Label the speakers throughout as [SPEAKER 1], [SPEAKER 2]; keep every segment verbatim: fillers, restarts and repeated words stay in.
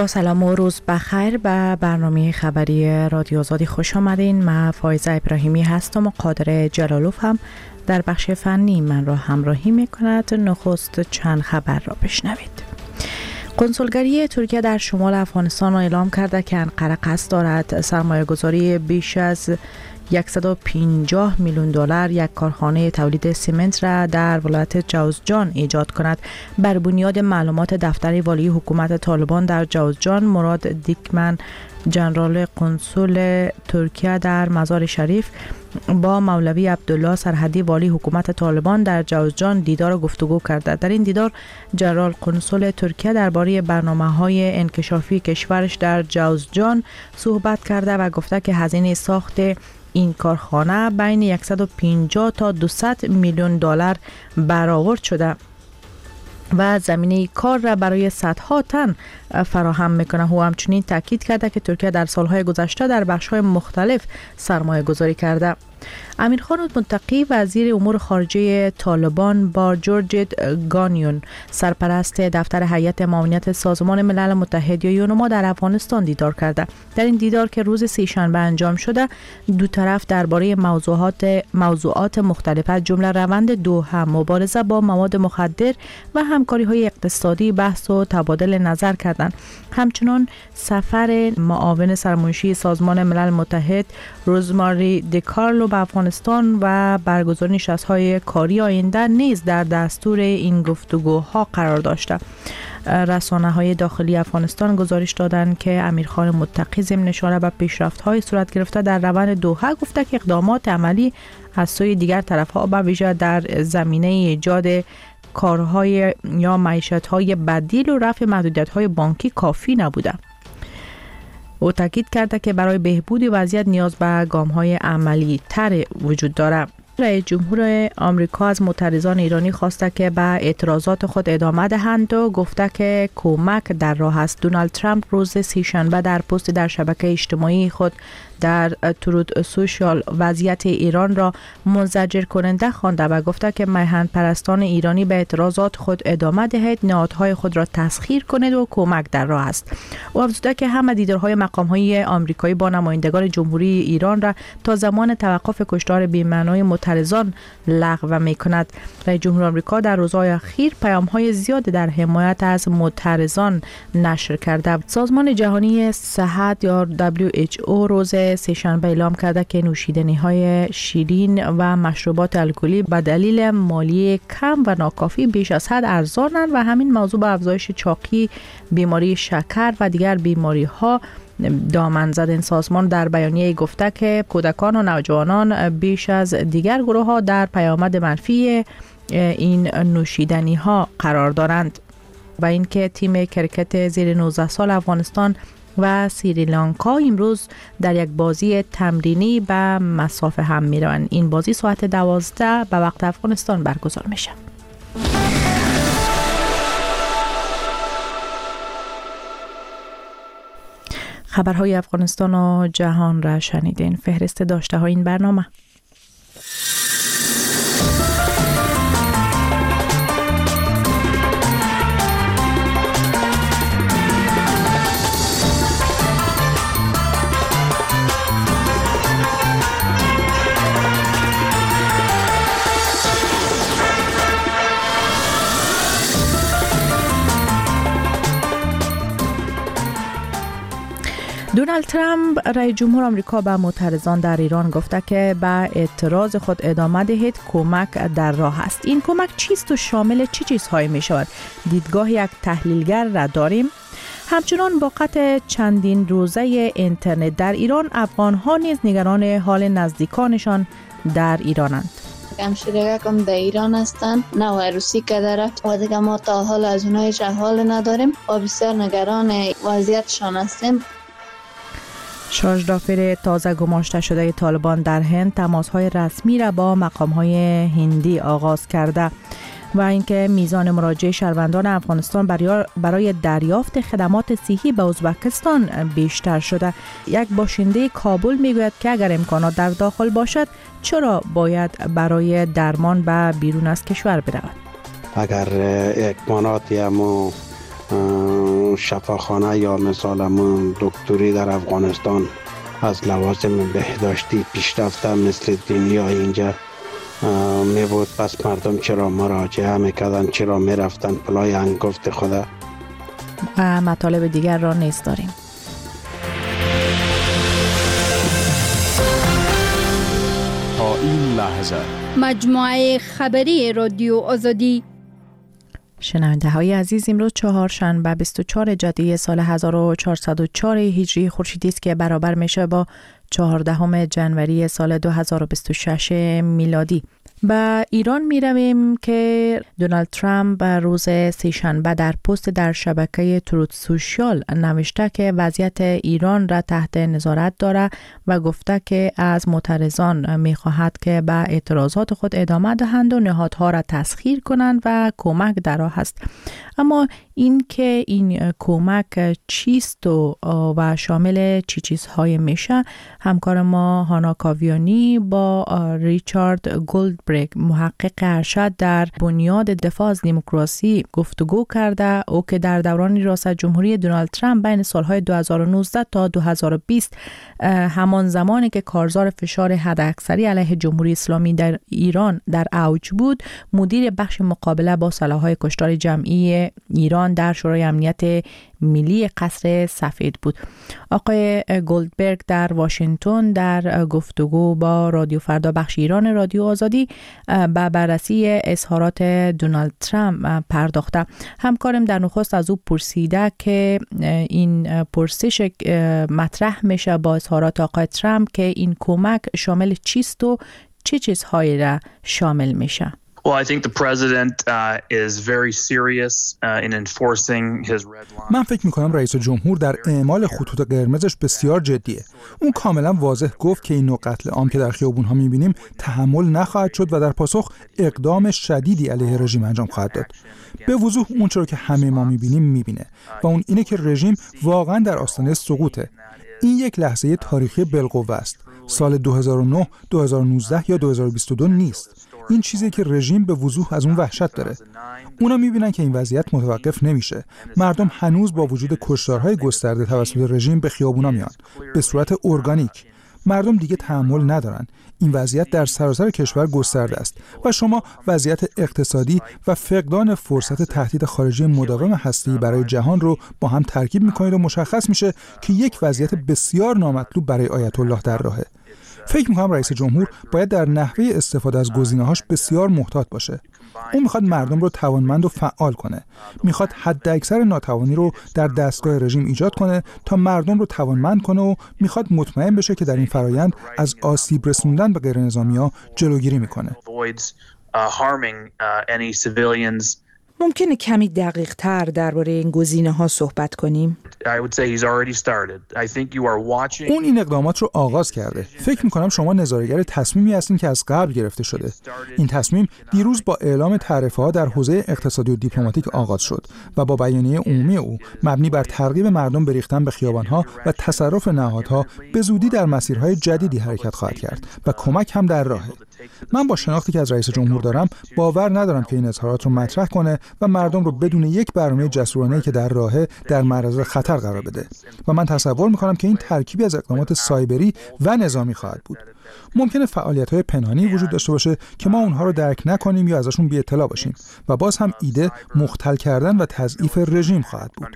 [SPEAKER 1] با سلام و روز بخیر به برنامه خبری رادیو آزادی خوش آمدین. من فایزه ابراهیمی هستم و قادر جلالوف هم در بخش فنی من را همراهی می کند. نخست چند خبر را بشنوید. کنسولگری ترکیه در شمال افغانستان اعلام کرده که انقره قصد دارد سرمایه گذاری بیش از صد و پنجاه میلیون دلار یک کارخانه تولید سمنت را در ولایت جوزجان ایجاد کند. بر بنیاد معلومات دفتر والی حکومت طالبان در جوزجان، مراد دیکمن، ژنرال کنسول ترکیه در مزار شریف، با مولوی عبدالله سرحدی والی حکومت طالبان در جوزجان دیدار و گفتگو کرده. در این دیدار ژنرال کنسول ترکیه درباره برنامه‌های انکشافی کشورش در جوزجان صحبت کرده و گفته که هزینه ساخت این کارخانه بین صد و پنجاه تا دویست میلیون دلار برآورد شده و زمینه کار را برای صدها تن فراهم میکنه. او همچنین تاکید کرده که ترکیه در سالهای گذشته در بخش‌های مختلف سرمایه گذاری کرده. امیرخان متقی، وزیر امور خارجه طالبان، با جورج گانیون، سرپرست دفتر هیئت معاونت سازمان ملل متحد یا یونما در افغانستان دیدار کرده. در این دیدار که روز سه‌شنبه انجام شده، دو طرف درباره موضوعات موضوعات مختلف از جمله روند دوحه، مبارزه با مواد مخدر و همکاری‌های اقتصادی بحث و تبادل نظر کردند. همچنین سفر معاون سرمنشی سازمان ملل متحد روزماری دیکارلو به افغانستان و برگزاری نشست‌های کاری آینده نیز در دستور این گفتگوها قرار داشته. رسانه‌های داخلی افغانستان گزارش دادند که امیرخان متقی ضمن اشاره به پیشرفت‌های صورت گرفته در روند دوحه گفته که اقدامات عملی از سوی دیگر طرف‌ها به ویژه در زمینه ایجاد کارهای یا معیشت‌های بدیل و رفع محدودیت‌های بانکی کافی نبوده. او تاکید کرده که برای بهبود وضعیت نیاز به گام‌های عملی تر وجود دارد. رئیس جمهور آمریکا از معترضان ایرانی خواسته که به اعتراضات خود ادامه دهند و گفته که کمک در راه است. دونالد ترامپ روز سه‌شنبه در پست در شبکه اجتماعی خود در ترود سوشال وضعیت ایران را منزجر کننده خوانده و گفته که میهن پرستان ایرانی به اعتراضات خود ادامه دهید، نهادهای خود را تسخیر کنید و کمک در راه است. او افزوده که همه دیدارهای مقام‌های آمریکایی با نمایندگان جمهوری ایران را تا زمان توقف کشتار بی‌معنای معترضان لغو می‌کند. رئیس جمهور آمریکا در روزهای اخیر پیام‌های زیادی در حمایت از معترضان نشر کرده. سازمان جهانی صحت یا دبلیو اچ او روز سه‌شنبه اعلام کرده که نوشیدنی‌های شیرین و مشروبات الکلی به دلیل مالیه کم و ناکافی بیش از حد ارزانند و همین موضوع به افزایش چاقی، بیماری شکر و دیگر بیماری‌ها دامن زد. این سازمان در بیانیه گفته که کودکان و نوجوانان بیش از دیگر گروه‌ها در پیامد منفی این نوشیدنی‌ها قرار دارند و اینکه تیم کرکت زیر نوزده سال افغانستان و سریلانکا امروز در یک بازی تمرینی به مسافه هم میروند. این بازی ساعت دوازده به وقت افغانستان برگزار میشه. خبرهای افغانستان و جهان را شنیدین. فهرست داشته های این برنامه. دونالد ترامپ، رئیس جمهور آمریکا، به معترضان در ایران گفته که به اعتراض خود ادامه دهید، کمک در راه است. این کمک چیست و شامل چه چیزهایی می شود؟ دیدگاه یک تحلیلگر را داریم. همچنان با قطع چندین روزه اینترنت در ایران، افغان‌ها نیز نگران حال نزدیکانشان در ایرانند.
[SPEAKER 2] همشیرگه کم در ایران هستند، نه ویروسی که داره و دیگه ما تا حال از اونهای حال نداریم و بسیار نگران وضعیتشان هستیم.
[SPEAKER 1] شارژ دافر تازه گماشته شده طالبان در هند تماس‌های رسمی را با مقام‌های هندی آغاز کرده و اینکه میزان مراجعه شهروندان افغانستان برای دریافت خدمات صحی به ازبکستان بیشتر شده. یک باشنده کابل میگوید که اگر امکانات در داخل باشد چرا باید برای درمان به بیرون از کشور برود؟
[SPEAKER 3] اگر امکاناتی هم همون شفاخانه یا مثال همون دکتری در افغانستان از لوازم بهداشتی پیشرفته مثل دنیا اینجا می بود. پس مردم چرا مراجعه میکردن، چرا میرفتن پلای انگفت خدا.
[SPEAKER 1] و مطالب دیگر را نیز داریم.
[SPEAKER 4] تا این لحظه
[SPEAKER 5] مجموعه خبری رادیو آزادی.
[SPEAKER 1] شنونده های عزیز، امروز چهارشنبه بیست و چهارم ژوئیه سال هزار و چهارصد و چهار هجری خورشیدی است که برابر میشه با چهاردهم ژانویه سال دو هزار و بیست و شش میلادی. به ایران می رویم که دونالد ترامپ روز سه‌شنبه در پست در شبکه تروت سوشیال نوشته که وضعیت ایران را تحت نظارت داره و گفته که از معترضان می خواهد که به اعتراضات خود ادامه دهند و نهادها را تسخیر کنند و کمک در راه است. اما این که این کمک چیست و, و شامل چی چیزهای میشه، همکار ما هانا کاویانی با ریچارد گولدبرگ محقق ارشد در بنیاد دفاع از دموکراسی گفتگو کرده. او که در دوران ریاست جمهوری دونالد ترامپ بین سالهای دو هزار و نوزده تا دو هزار و بیست، همان زمانی که کارزار فشار حداکثری علیه جمهوری اسلامی در ایران در اوج بود، مدیر بخش مقابله با سلاح‌های کشتار جمعی ایران در شورای امنیت ملی قصر سفید بود. آقای گولدبرگ در واشنگتن در گفتگو با رادیو فردا بخش ایران رادیو آزادی به بررسی اظهارات دونالد ترامپ پرداخته. همکارم در نخست از او پرسیده که این پرسش مطرح میشه با اظهارات آقای ترامپ که این کمک شامل چیست و چه چیزهایی را شامل میشه.
[SPEAKER 6] Well, I think the president uh, is very serious uh, in enforcing his red line.
[SPEAKER 7] من فکر می‌کنم رئیس جمهور در اعمال خطوط قرمزش بسیار جدیه. اون کاملا واضح گفت که این نوع قتل عام که در خیابون‌ها می‌بینیم تحمل نخواهد شد و در پاسخ اقدام شدیدی علیه رژیم انجام خواهد داد. به وضوح اون چرا که همه ما می‌بینیم می‌بینه و اون اینه که رژیم واقعا در آستانه سقوطه. این یک لحظه تاریخی بالقوه است. سال دو هزار و نه، دو هزار و نوزده یا دو هزار و بیست و دو نیست. این چیزی که رژیم به وضوح از اون وحشت داره. اونا میبینن که این وضعیت متوقف نمیشه. مردم هنوز با وجود کشتارهای گسترده توسط رژیم به خیابونا میان به صورت ارگانیک. مردم دیگه تحمل ندارن. این وضعیت در سراسر کشور گسترده است و شما وضعیت اقتصادی و فقدان فرصت تهدید خارجی مداوم هسته‌ای برای جهان رو با هم ترکیب میکنید و مشخص میشه که یک وضعیت بسیار نامطلوب برای آیت الله در راهه. فکر می‌کنم رئیس جمهور باید در نحوه استفاده از گزینه‌هاش بسیار محتاط باشه. اون می‌خواد مردم رو توانمند و فعال کنه. می‌خواد حداکثر ناتوانی رو در دستگاه رژیم ایجاد کنه تا مردم رو توانمند کنه و می‌خواد مطمئن بشه که در این فرایند از آسیب رسوندن به غیرنظامی‌ها جلوگیری می‌کنه.
[SPEAKER 8] ممکنه کمی دقیق تر درباره این گزینه ها صحبت کنیم؟
[SPEAKER 7] اون این اقدامات رو آغاز کرده. فکر میکنم شما نظاره‌گر تصمیمی هستین که از قبل گرفته شده. این تصمیم دیروز با اعلام تعرفه ها در حوزه اقتصادی و دیپلماتیک آغاز شد و با بیانیه عمومی او مبنی بر ترغیب مردم به ریختن به خیابان‌ها و تصرف نهادها به زودی در مسیرهای جدیدی حرکت خواهد کرد و کمک هم در راهه. من با شناختی که از رئیس جمهور دارم باور ندارم که این اظهارات رو مطرح کنه و مردم رو بدون یک برنامه جسورانه‌ای که در راهه در معرض خطر قرار بده و من تصور می‌کنم که این ترکیبی از اقدامات سایبری و نظامی خواهد بود. ممکنه فعالیت‌های پنهانی وجود داشته باشه که ما اونها رو درک نکنیم یا ازشون بی اطلاع باشیم و باز هم ایده مختل کردن و تضعیف رژیم خواهد بود.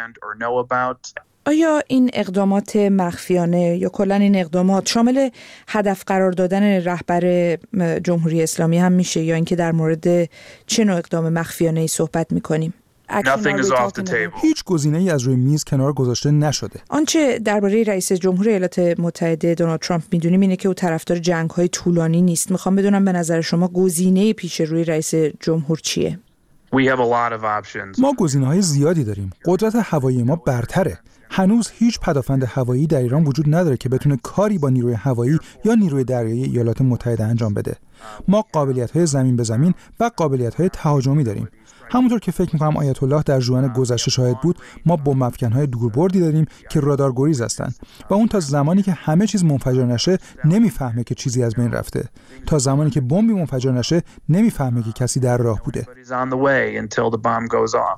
[SPEAKER 8] آیا این اقدامات مخفیانه یا کلاً این اقدامات شامل هدف قرار دادن رهبر جمهوری اسلامی هم میشه یا اینکه در مورد چه نوع اقدام مخفیانه‌ای صحبت می‌کنیم؟
[SPEAKER 7] هیچ گزینه‌ای از روی میز کنار گذاشته نشده.
[SPEAKER 8] آنچه درباره رئیس جمهور ایالات متحده دونالد ترامپ میدونیم اینه که او طرفدار جنگ‌های طولانی نیست. میخوام بدونم به نظر شما گزینه پیش روی رئیس جمهور چیه؟
[SPEAKER 7] ما گزینه‌های زیادی داریم. قدرت هوایی ما برتره. هنوز هیچ پدافند هوایی در ایران وجود نداره که بتونه کاری با نیروی هوایی یا نیروی دریایی ایالات متحده انجام بده. ما قابلیت‌های زمین به زمین و قابلیت‌های تهاجمی داریم. همونطور که فکر می‌کنم آیت الله در ژوئن گذشته شاهد بود، ما بمب افکن‌های دوربردی داریم که رادارگریز هستند و اون تا زمانی که همه چیز منفجر نشه نمیفهمه که چیزی از بین رفته. تا زمانی که بمبی منفجر نشه نمیفهمه که کسی در راه بوده.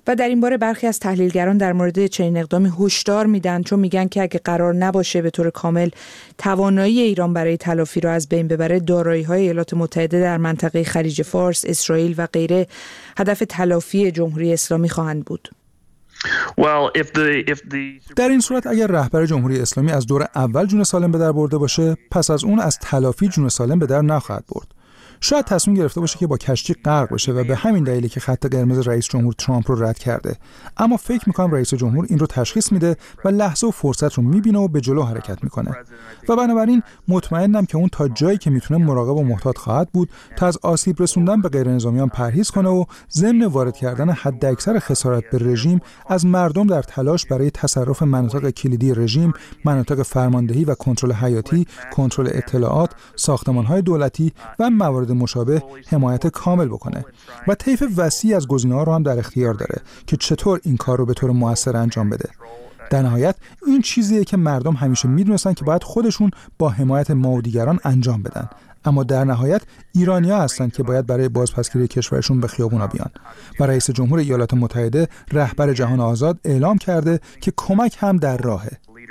[SPEAKER 8] و در این باره برخی از تحلیلگران در مورد چنین اقدامی هشدار میدن، چون میگن که اگه قرار نباشه به طور کامل توانایی ایران برای تلافی را از بین ببره، دارایی‌های ایالات متحده در منطقه خلیج فارس، اسرائیل و غیره هدف تلافی جمهوری اسلامی خواهند بود.
[SPEAKER 6] Well, if the, if the...
[SPEAKER 7] در این صورت اگر رهبر جمهوری اسلامی از دور اول جون سالم به در برده باشه، پس از اون از تلافی جون سالم به در نخواهد برد. شاید تصمیم گرفته باشه که با کشتی غرق بشه و به همین دلیلی که خط قرمز رئیس جمهور ترامپ رو رد کرده. اما فکر می‌کنم رئیس جمهور این رو تشخیص میده و لحظه و فرصت رو می‌بینه و به جلو حرکت می‌کنه. و بنابراین مطمئنم که اون تا جایی که میتونه مراقب و محتاط خواهد بود تا از آسیب رسوندن به غیرنظامیان پرهیز کنه و ضمن وارد کردن حداکثر خسارت به رژیم از مردم در تلاش برای تصرف مناطق کلیدی رژیم، مناطق فرماندهی و کنترل حیاتی، کنترل اطلاعات، ساختمان‌های دولتی و موارد مشابه حمایت کامل بکنه و طیف وسیعی از گزینه‌ها رو هم در اختیار داره که چطور این کار رو به طور مؤثر انجام بده. در نهایت این چیزیه که مردم همیشه میدونستن که باید خودشون با حمایت ما و دیگران انجام بدن، اما در نهایت ایرانی‌ها هستن که باید برای بازپسگیری کشورشون به خیابونا بیان و رئیس جمهور ایالات متحده، رهبر جهان آزاد، اعلام کرده که کمک هم در راهه.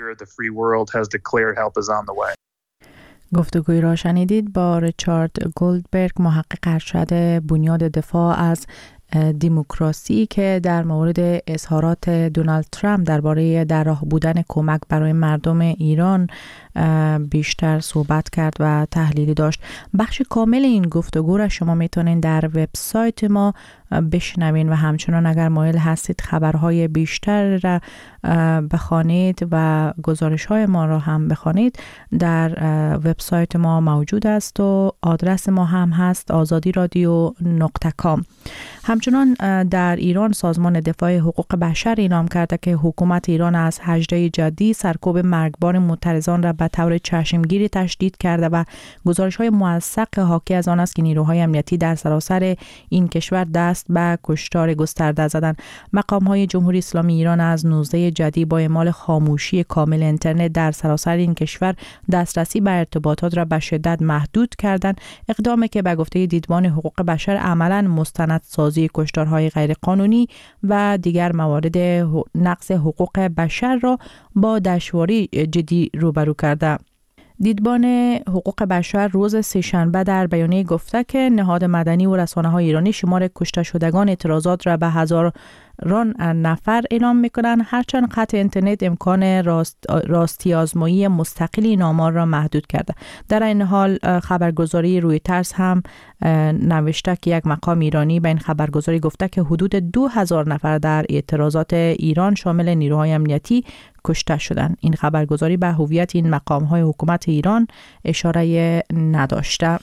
[SPEAKER 1] گفتگوی را شنیدید با ریچارد گولدبرگ، محقق ارشد بنیاد دفاع از دموکراسی که در مورد اظهارات دونالد ترامپ درباره در راه بودن کمک برای مردم ایران بیشتر صحبت کرد و تحلیلی داشت. بخش کامل این گفتگو را شما میتونین در وبسایت ما بشنوین و همچنان اگر مایل هستید خبرهای بیشتر را بخوانید و گزارش‌های ما را هم بخوانید، در وبسایت ما موجود است و آدرس ما هم هست آزادی رادیو نقطه کام. همچنان در ایران سازمان دفاع حقوق بشر اعلام کرده که حکومت ایران از هجده جدی سرکوب مرگبار معترضان را به طور چشمگیری تشدید کرده و گزارش‌های موثق حاکی از آن است که نیروهای امنیتی در سراسر این کشور دست به کشتار گسترده زدند. مقام‌های جمهوری اسلامی ایران از نوزده جدی با اعمال خاموشی کامل اینترنت در سراسر این کشور دسترسی به ارتباطات را به شدت محدود کردند، اقدامی که به گفته دیدبان حقوق بشر عملاً مستندسازی کشتارهای غیرقانونی و دیگر موارد نقض حقوق بشر را با دشواری جدی روبرو کرده. دیدبان حقوق بشر روز سه‌شنبه در بیانیه گفته که نهاد مدنی و رسانه‌های ایرانی شمار کشته شدگان اعتراضات را به هزاران نفر اعلام می‌کنند، هرچند قطع اینترنت امکان راست راستی آزمایی مستقل این آمار را محدود کرده. در این حال خبرگزاری رویترز هم نوشته که یک مقام ایرانی به این خبرگزاری گفته که حدود دو هزار نفر در اعتراضات ایران شامل نیروهای امنیتی کشته شدند. این خبرگزاری به هویت این مقام‌های حکومت ایران اشاره نداشته.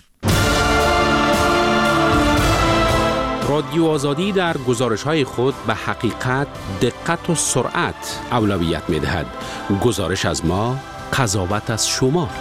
[SPEAKER 9] رادیو آزادی در گزارش‌های خود به حقیقت، دقت و سرعت اولویت می‌دهد. گزارش از ما، قضاوت از شما.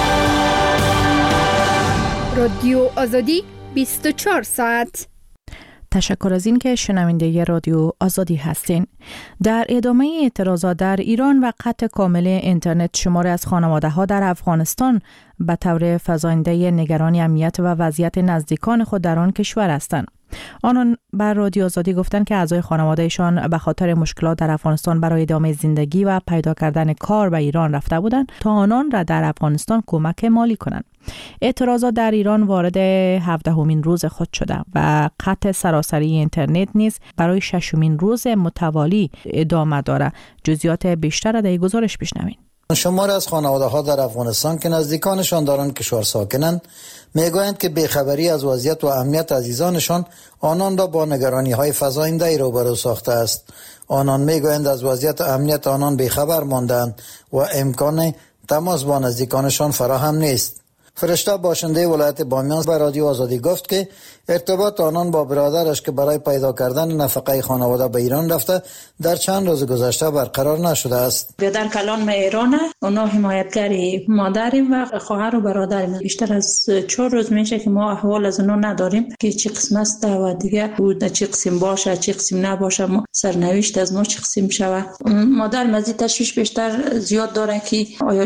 [SPEAKER 5] رادیو آزادی بیست و چهار ساعت.
[SPEAKER 1] تشکر از این که شنونده رادیو آزادی هستین. در ادامه اعتراضات در ایران و قطع کامل اینترنت، شماری از خانواده‌ها در افغانستان به طور فزاینده نگران امنیت و وضعیت نزدیکان خود در آن کشور هستند. آنان بر رادیو آزادی گفتند که اعضای خانوادهشان به خاطر مشکلات در افغانستان برای ادامه زندگی و پیدا کردن کار به ایران رفته بودند تا آنان را در افغانستان کمک مالی کنند. اعتراضات در ایران وارد هفدهمین روز خود شده و قطع سراسری اینترنت نیز برای ششمین روز متوالی ادامه دارد. جزئیات بیشتر را در گزارش بشنوید.
[SPEAKER 10] شماری از خانواده‌ها در افغانستان که نزدیکانشان در آن کشور ساکنند میگویند که بیخبری از وضعیت و امنیت عزیزانشان آنان را با نگرانی‌های فزاینده‌ای روبرو ساخته است. آنان میگویند از وضعیت امنیت آنان بیخبر ماندند و امکان تماس با نزدیکانشان فراهم نیست. فرشته باشنده ولایت بامیان به رادیو آزادی گفت که ارتباط آنان با برادرش که برای پیدا کردن نفقه خانواده به ایران رفته در چند روز گذشته برقرار نشده است.
[SPEAKER 11] برادر کلان ما ایرانه، اونا حمایتگری مادریم و خواهر و برادریم. بیشتر از چهار روز میشه که ما احوال از اونا نداریم که چی قسم است و دیگه بود چی قسم باشه چی قسم نباشه، ما سرنوشت از ما چی قسم شوه. مادر مزید تشویش بیشتر زیاد داره که آیا